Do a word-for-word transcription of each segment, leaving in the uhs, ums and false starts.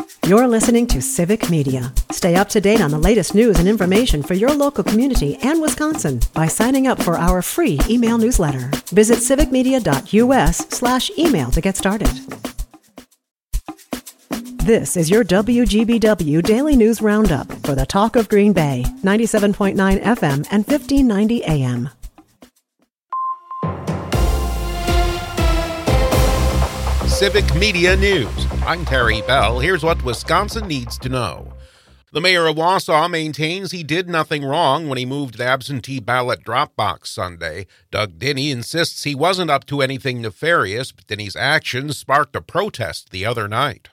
You're listening to Civic Media. Stay up to date on the latest news and information for your local community and Wisconsin by signing up for our free email newsletter. Visit civicmedia.us slash email to get started. This is your W G B W Daily News Roundup for the Talk of Green Bay, ninety-seven point nine F M and fifteen ninety A M. Civic Media News. I'm Terry Bell. Here's what Wisconsin needs to know. The mayor of Wausau maintains he did nothing wrong when he moved the absentee ballot drop box Sunday. Doug Denny insists he wasn't up to anything nefarious, but Denny's actions sparked a protest the other night.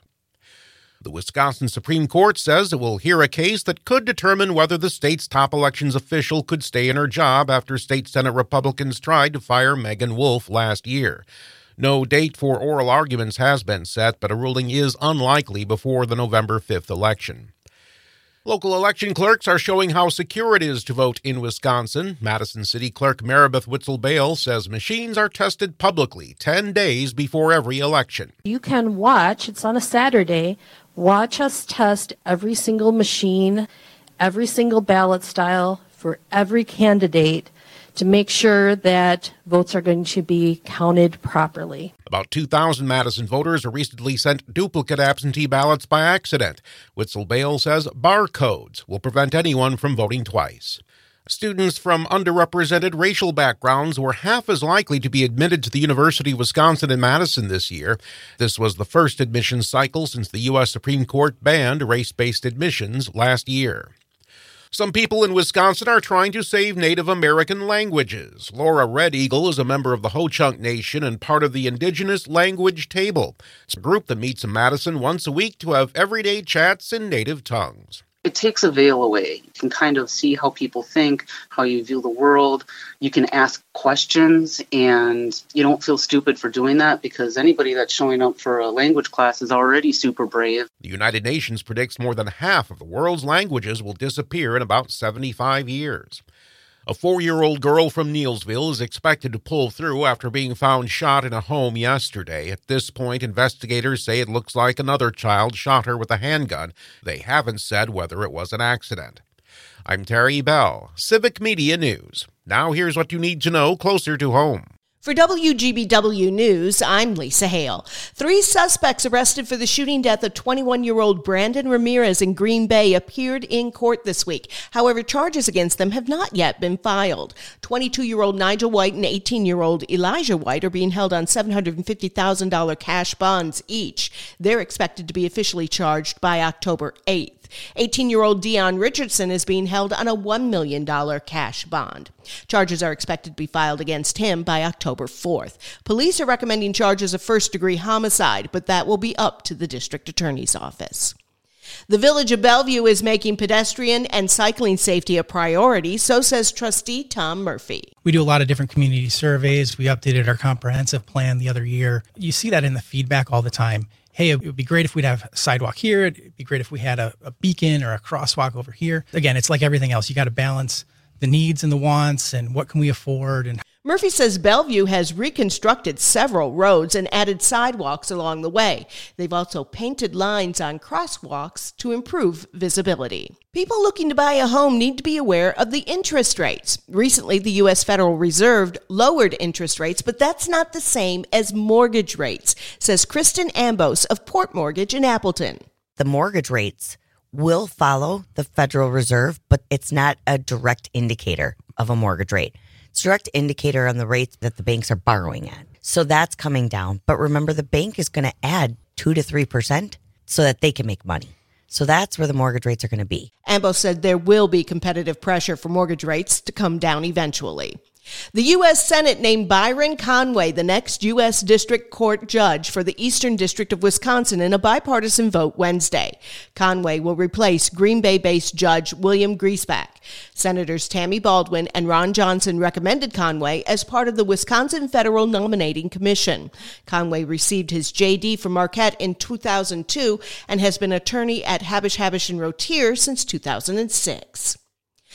The Wisconsin Supreme Court says it will hear a case that could determine whether the state's top elections official could stay in her job after state Senate Republicans tried to fire Megan Wolf last year. No date for oral arguments has been set, but a ruling is unlikely before the November fifth election. Local election clerks are showing how secure it is to vote in Wisconsin. Madison City Clerk Maribeth Witzel-Bale says machines are tested publicly ten days before every election. You can watch, it's on a Saturday, watch us test every single machine, every single ballot style for every candidate to make sure that votes are going to be counted properly. About two thousand Madison voters are recently sent duplicate absentee ballots by accident. Witzel-Bale says barcodes will prevent anyone from voting twice. Students from underrepresented racial backgrounds were half as likely to be admitted to the University of Wisconsin in Madison this year. This was the first admissions cycle since the U S Supreme Court banned race-based admissions last year. Some people in Wisconsin are trying to save Native American languages. Laura Red Eagle is a member of the Ho-Chunk Nation and part of the Indigenous Language Table. It's a group that meets in Madison once a week to have everyday chats in native tongues. It takes a veil away. You can kind of see how people think, how you view the world. You can ask questions, and you don't feel stupid for doing that because anybody that's showing up for a language class is already super brave. The United Nations predicts more than half of the world's languages will disappear in about seventy-five years. A four-year-old girl from Neilsville is expected to pull through after being found shot in a home yesterday. At this point, investigators say it looks like another child shot her with a handgun. They haven't said whether it was an accident. I'm Terry Bell, Civic Media News. Now here's what you need to know closer to home. For W G B W News, I'm Lisa Hale. Three suspects arrested for the shooting death of twenty-one-year-old Brandon Ramirez in Green Bay appeared in court this week. However, charges against them have not yet been filed. twenty-two-year-old Nigel White and eighteen-year-old Elijah White are being held on seven hundred fifty thousand dollars cash bonds each. They're expected to be officially charged by October eighth. eighteen-year-old Dion Richardson is being held on a one million dollars cash bond. Charges are expected to be filed against him by October fourth. Police are recommending charges of first-degree homicide, but that will be up to the district attorney's office. The Village of Bellevue is making pedestrian and cycling safety a priority, so says trustee Tom Murphy. We do a lot of different community surveys. We updated our comprehensive plan the other year. You see that in the feedback all the time. Hey, it would be great if we'd have a sidewalk here. It'd be great if we had a, a beacon or a crosswalk over here. Again, it's like everything else. You got to balance the needs and the wants and what can we afford. And Murphy says Bellevue has reconstructed several roads and added sidewalks along the way. They've also painted lines on crosswalks to improve visibility. People looking to buy a home need to be aware of the interest rates. Recently, the U S Federal Reserve lowered interest rates, but that's not the same as mortgage rates, says Kristen Ambos of Port Mortgage in Appleton. The mortgage rates will follow the Federal Reserve, but it's not a direct indicator of a mortgage rate. It's a direct indicator on the rates that the banks are borrowing at. So that's coming down. But remember, the bank is going to add two to three percent so that they can make money. So that's where the mortgage rates are going to be. Ambo said there will be competitive pressure for mortgage rates to come down eventually. The U S Senate named Byron Conway the next U S District Court judge for the Eastern District of Wisconsin in a bipartisan vote Wednesday. Conway will replace Green Bay-based Judge William Griesbach. Senators Tammy Baldwin and Ron Johnson recommended Conway as part of the Wisconsin Federal Nominating Commission. Conway received his J D from Marquette in two thousand two and has been attorney at Habish, Habish and Rotier since two thousand six.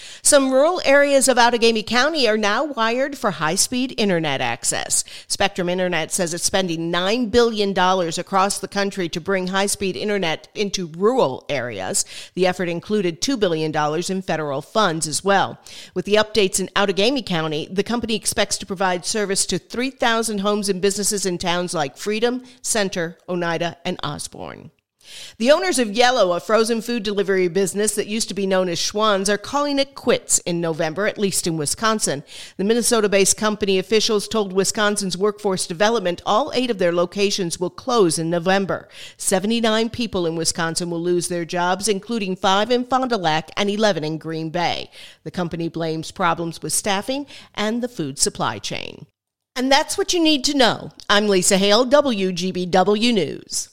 Some rural areas of Outagamie County are now wired for high-speed internet access. Spectrum Internet says it's spending nine billion dollars across the country to bring high-speed internet into rural areas. The effort included two billion dollars in federal funds as well. With the updates in Outagamie County, the company expects to provide service to three thousand homes and businesses in towns like Freedom, Center, Oneida, and Osborne. The owners of Yellow, a frozen food delivery business that used to be known as Schwann's, are calling it quits in November, at least in Wisconsin. The Minnesota-based company officials told Wisconsin's Workforce Development all eight of their locations will close in November. seventy-nine people in Wisconsin will lose their jobs, including five in Fond du Lac and eleven in Green Bay. The company blames problems with staffing and the food supply chain. And that's what you need to know. I'm Lisa Hale, W G B W News.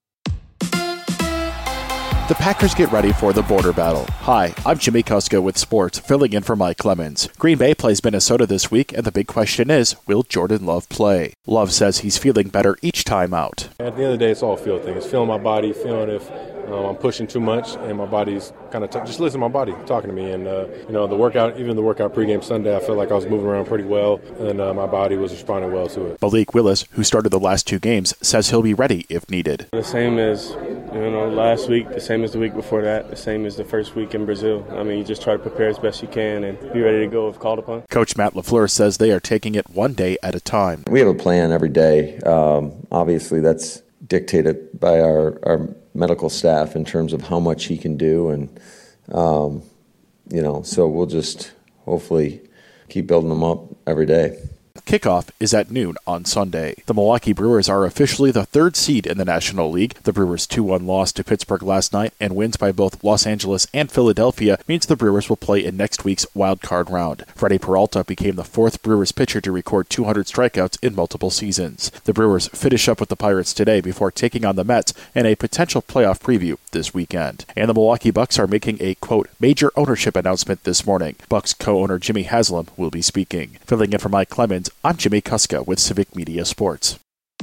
The Packers get ready for the border battle. Hi, I'm Jimmy Kuska with sports, filling in for Mike Clemens. Green Bay plays Minnesota this week, and the big question is, will Jordan Love play? Love says he's feeling better each time out. At the end of the day, it's all a feel thing. It's feeling my body, feeling if um, I'm pushing too much, and my body's kind of t- just listen to my body talking to me. And uh, you know, the workout, even the workout pregame Sunday, I felt like I was moving around pretty well, and uh, my body was responding well to it. Malik Willis, who started the last two games, says he'll be ready if needed. The same as you know last week, the same as the week before that, the same as the first week in Brazil. I mean, you just try to prepare as best you can and be ready to go if called upon. Coach Matt LaFleur says they are taking it one day at a time. We have a plan every day. Um, obviously, that's dictated by our, our medical staff in terms of how much he can do. And, um, you know, so we'll just hopefully keep building them up every day. Kickoff is at noon on Sunday. The Milwaukee Brewers are officially the third seed in the National League. The Brewers' two one loss to Pittsburgh last night and wins by both Los Angeles and Philadelphia means the Brewers will play in next week's wild card round. Freddie Peralta became the fourth Brewers pitcher to record two hundred strikeouts in multiple seasons. The Brewers finish up with the Pirates today before taking on the Mets in a potential playoff preview this weekend. And the Milwaukee Bucks are making a, quote, major ownership announcement this morning. Bucks co-owner Jimmy Haslam will be speaking. Filling in for Mike Clemens, I'm Jimmy Kuska with Civic Media Sports.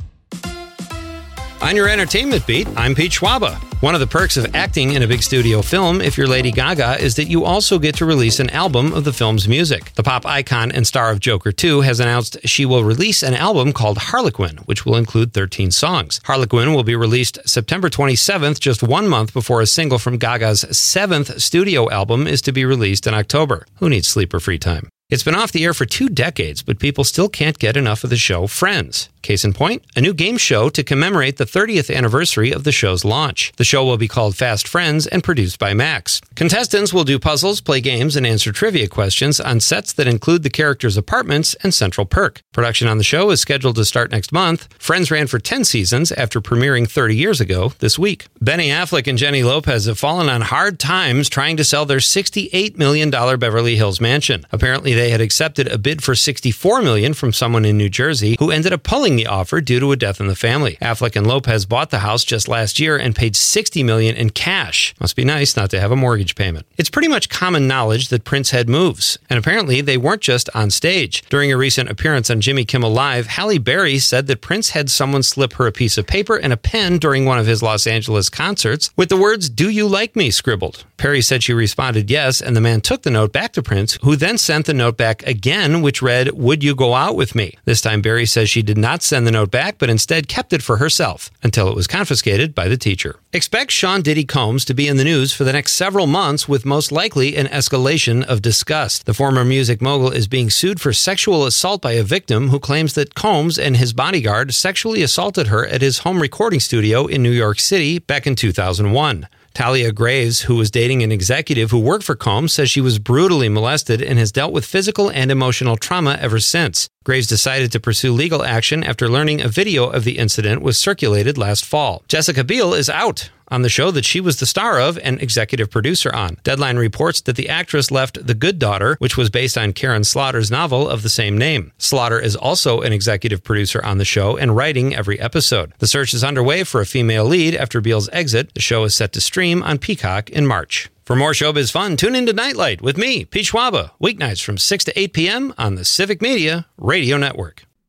On your entertainment beat, I'm Pete Schwaba. One of the perks of acting in a big studio film, if you're Lady Gaga, is that you also get to release an album of the film's music. The pop icon and star of Joker two has announced she will release an album called Harlequin, which will include thirteen songs. Harlequin will be released September twenty-seventh, just one month before a single from Gaga's seventh studio album is to be released in October. Who needs sleep or free time? It's been off the air for two decades, but people still can't get enough of the show Friends. Case in point, a new game show to commemorate the thirtieth anniversary of the show's launch. The show will be called Fast Friends and produced by Max. Contestants will do puzzles, play games, and answer trivia questions on sets that include the characters' apartments and Central Perk. Production on the show is scheduled to start next month. Friends ran for ten seasons after premiering thirty years ago this week. Benny Affleck and Jenny Lopez have fallen on hard times trying to sell their sixty-eight million dollars Beverly Hills mansion. Apparently, they had accepted a bid for sixty-four million dollars from someone in New Jersey who ended up pulling the offer due to a death in the family. Affleck and Lopez bought the house just last year and paid sixty million dollars in cash. Must be nice not to have a mortgage payment. It's pretty much common knowledge that Prince had moves, and apparently they weren't just on stage. During a recent appearance on Jimmy Kimmel Live, Halle Berry said that Prince had someone slip her a piece of paper and a pen during one of his Los Angeles concerts with the words, "Do you like me?" scribbled. Perry said she responded yes, and the man took the note back to Prince, who then sent the note back again, which read, "Would you go out with me?" This time Berry says she did not send the note back, but instead kept it for herself until it was confiscated by the teacher. Expect Sean Diddy Combs to be in the news for the next several months with most likely an escalation of disgust. The former music mogul is being sued for sexual assault by a victim who claims that Combs and his bodyguard sexually assaulted her at his home recording studio in New York City back in two thousand one. Talia Graves, who was dating an executive who worked for Combs, says she was brutally molested and has dealt with physical and emotional trauma ever since. Graves decided to pursue legal action after learning a video of the incident was circulated last fall. Jessica Biel is out on the show that she was the star of and executive producer on. Deadline reports that the actress left The Good Daughter, which was based on Karen Slaughter's novel of the same name. Slaughter is also an executive producer on the show and writing every episode. The search is underway for a female lead after Biel's exit. The show is set to stream on Peacock in March. For more showbiz fun, tune into Nightlight with me, Pete Schwaba, weeknights from six to eight p.m. on the Civic Media Radio Network.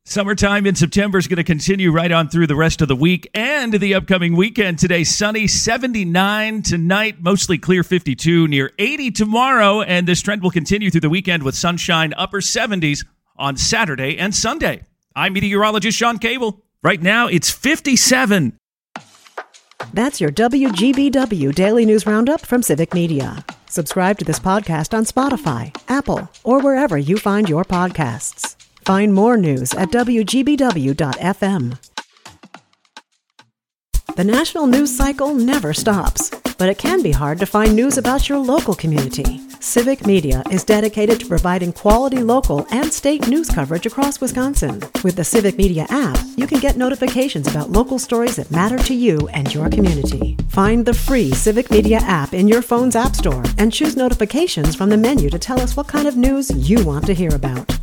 Summertime in September is going to continue right on through the rest of the week and the upcoming weekend. Today, sunny, seventy-nine tonight, mostly clear, fifty-two, near eighty tomorrow. And this trend will continue through the weekend with sunshine, upper seventies on Saturday and Sunday. I'm meteorologist Sean Cable. Right now, it's fifty-seven. That's your W G B W Daily News Roundup from Civic Media. Subscribe to this podcast on Spotify, Apple, or wherever you find your podcasts. Find more news at W G B W dot F M. The national news cycle never stops, but it can be hard to find news about your local community. Civic Media is dedicated to providing quality local and state news coverage across Wisconsin. With the Civic Media app, you can get notifications about local stories that matter to you and your community. Find the free Civic Media app in your phone's app store and choose notifications from the menu to tell us what kind of news you want to hear about.